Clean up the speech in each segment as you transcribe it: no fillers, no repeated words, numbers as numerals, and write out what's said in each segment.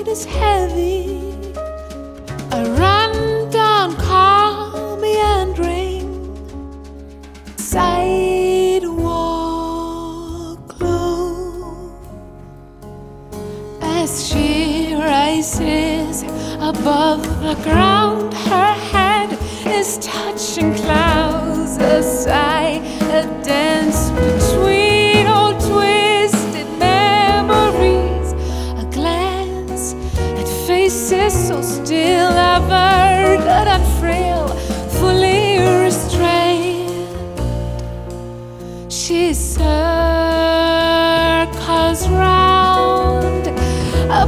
is heavy. A rundown car meandering, sidewalk low, as she rises above the ground. Her head is touching clouds, a sigh, a dance between old twisted memories, a glance at faces so still, averted and frail, fully restrained. She circles round a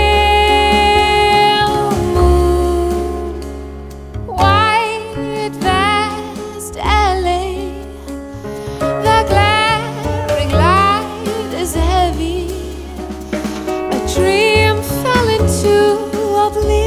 pale moon, white vast LA. The glaring light is heavy. A dream fell into oblivion.